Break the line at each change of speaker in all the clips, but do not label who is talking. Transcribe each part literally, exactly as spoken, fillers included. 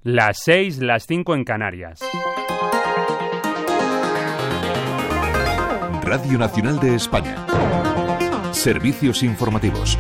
Las seis, las cinco en Canarias.
Radio Nacional de España. Servicios informativos.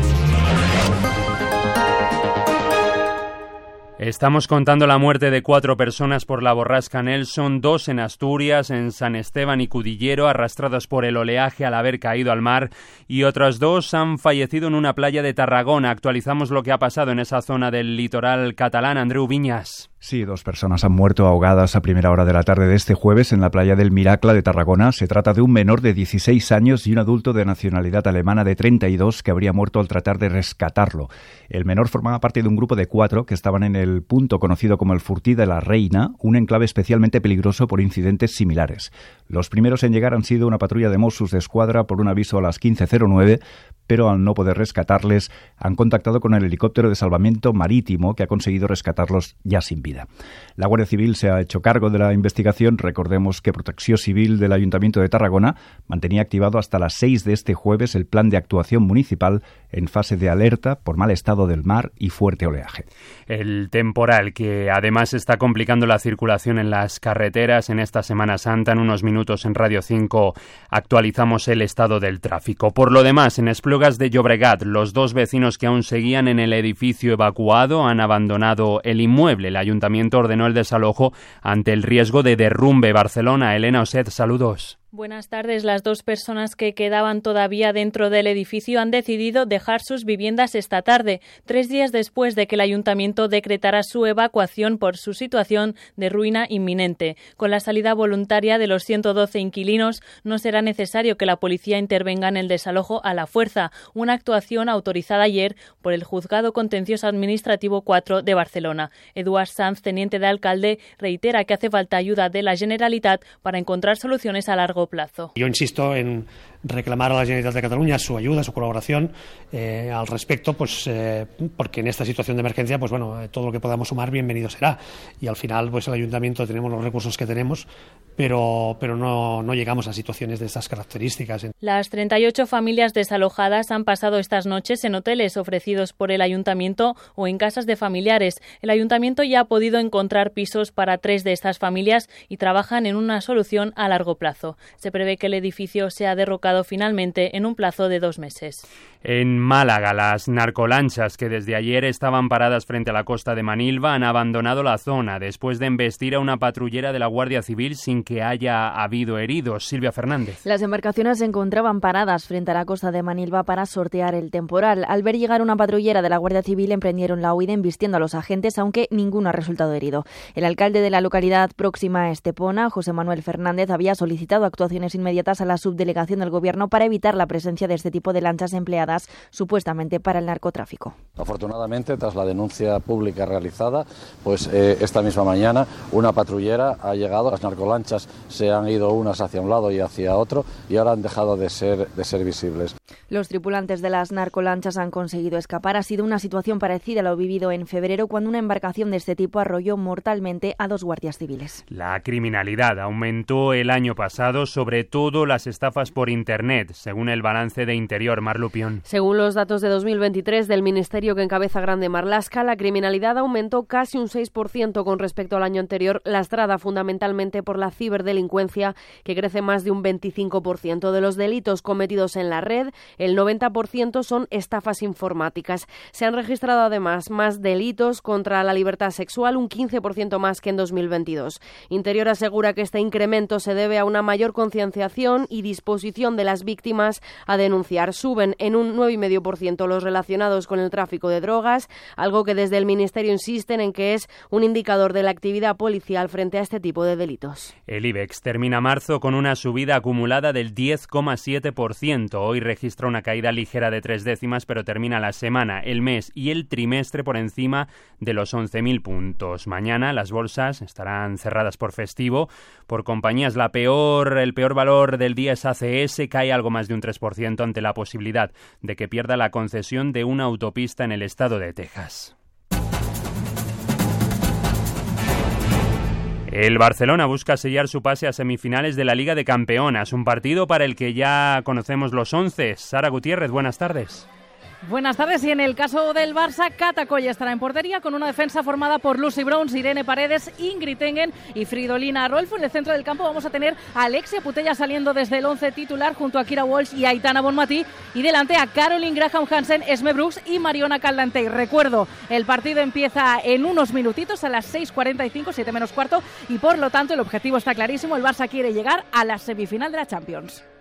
Estamos contando la muerte de cuatro personas por la borrasca Nelson, dos en Asturias, en San Esteban y Cudillero, arrastradas por el oleaje al haber caído al mar, y otras dos han fallecido en una playa de Tarragona. Actualizamos lo que ha pasado en esa zona del litoral catalán. Andreu Viñas.
Sí, dos personas han muerto ahogadas a primera hora de la tarde de este jueves en la playa del Miracla de Tarragona. Se trata de un menor de dieciséis años y un adulto de nacionalidad alemana de treinta y dos que habría muerto al tratar de rescatarlo. El menor formaba parte de un grupo de cuatro que estaban en el punto conocido como el Furtí de la Reina, un enclave especialmente peligroso por incidentes similares. Los primeros en llegar han sido una patrulla de Mossos de Escuadra por un aviso a las quince cero nueve, pero al no poder rescatarles, han contactado con el helicóptero de salvamento marítimo que ha conseguido rescatarlos ya sin vida. La Guardia Civil se ha hecho cargo de la investigación. Recordemos que Protecció Civil del Ayuntamiento de Tarragona mantenía activado hasta las seis de este jueves el plan de actuación municipal en fase de alerta por mal estado del mar y fuerte oleaje.
El temporal, que además está complicando la circulación en las carreteras en esta Semana Santa. En unos minutos en Radio cinco actualizamos el estado del tráfico. Por lo demás, en Esplugas de Llobregat, los dos vecinos que aún seguían en el edificio evacuado han abandonado el inmueble. El ayuntamiento ordenó el desalojo ante el riesgo de derrumbe. Barcelona, Elena Oset, saludos.
Buenas tardes. Las dos personas que quedaban todavía dentro del edificio han decidido dejar sus viviendas esta tarde, tres días después de que el ayuntamiento decretara su evacuación por su situación de ruina inminente. Con la salida voluntaria de los ciento doce inquilinos, no será necesario que la policía intervenga en el desalojo a la fuerza, una actuación autorizada ayer por el Juzgado Contencioso Administrativo cuatro de Barcelona. Eduard Sanz, teniente de alcalde, reitera que hace falta ayuda de la Generalitat para encontrar soluciones a largo plazo.
Yo insisto en reclamar a la Generalitat de Cataluña su ayuda, su colaboración eh, al respecto, pues eh, porque en esta situación de emergencia, pues bueno, todo lo que podamos sumar, bienvenido será. Y al final, pues el ayuntamiento tenemos los recursos que tenemos, pero pero no, no llegamos a situaciones de estas características.
Las treinta y ocho familias desalojadas han pasado estas noches en hoteles ofrecidos por el ayuntamiento o en casas de familiares. El ayuntamiento ya ha podido encontrar pisos para tres de estas familias y trabajan en una solución a largo plazo. Se prevé que el edificio sea derrocado finalmente en un plazo de dos meses.
En Málaga, las narcolanchas que desde ayer estaban paradas frente a la costa de Manilva han abandonado la zona después de embestir a una patrullera de la Guardia Civil sin que haya habido heridos. Silvia Fernández.
Las embarcaciones se encontraban paradas frente a la costa de Manilva para sortear el temporal. Al ver llegar una patrullera de la Guardia Civil emprendieron la huida embistiendo a los agentes, aunque ninguno ha resultado herido. El alcalde de la localidad próxima a Estepona, José Manuel Fernández, había solicitado actuaciones inmediatas a la subdelegación del Gobierno para evitar la presencia de este tipo de lanchas empleadas supuestamente para el narcotráfico.
Afortunadamente, tras la denuncia pública realizada, pues eh, esta misma mañana una patrullera ha llegado, las narcolanchas se han ido unas hacia un lado y hacia otro y ahora han dejado de ser, de ser visibles.
Los tripulantes de las narcolanchas han conseguido escapar. Ha sido una situación parecida a lo vivido en febrero, cuando una embarcación de este tipo arrolló mortalmente a dos guardias civiles.
La criminalidad aumentó el año pasado, sobre todo las estafas por Internet, según el balance de Interior. Mar Lupión.
Según los datos de dos mil veintitrés del ministerio que encabeza Grande Marlaska, la criminalidad aumentó casi un seis por ciento con respecto al año anterior, lastrada fundamentalmente por la ciberdelincuencia, que crece más de un veinticinco por ciento. De los delitos cometidos en la red, el noventa por ciento son estafas informáticas. Se han registrado además más delitos contra la libertad sexual, un quince por ciento más que en dos mil veintidós. Interior asegura que este incremento se debe a una mayor concienciación y disposición de las víctimas a denunciar. Suben en un nueve coma cinco por ciento los relacionados con el tráfico de drogas, algo que desde el Ministerio insisten en que es un indicador de la actividad policial frente a este tipo de delitos.
El IBEX termina marzo con una subida acumulada del diez coma siete por ciento. Hoy registra una caída ligera de tres décimas, pero termina la semana, el mes y el trimestre por encima de los once mil puntos. Mañana las bolsas estarán cerradas por festivo. Por compañías, la peor, el peor valor del día es A C S, cae algo más de un tres por ciento ante la posibilidad de que pierda la concesión de una autopista en el estado de Texas. El Barcelona busca sellar su pase a semifinales de la Liga de Campeonas, un partido para el que ya conocemos los once. Sara Gutiérrez, buenas tardes.
Buenas tardes. Y en el caso del Barça, Cata Coll estará en portería con una defensa formada por Lucy Browns, Irene Paredes, Ingrid Tengen y Fridolina Rolfo. En el centro del campo vamos a tener a Alexia Putella saliendo desde el once titular junto a Kira Walsh y Aitana Bonmatí, y delante a Caroline Graham Hansen, Esme Brooks y Mariona Caldentey. Recuerdo, el partido empieza en unos minutitos, a las seis cuarenta y cinco, siete menos cuarto, y por lo tanto el objetivo está clarísimo: el Barça quiere llegar a la semifinal de la Champions.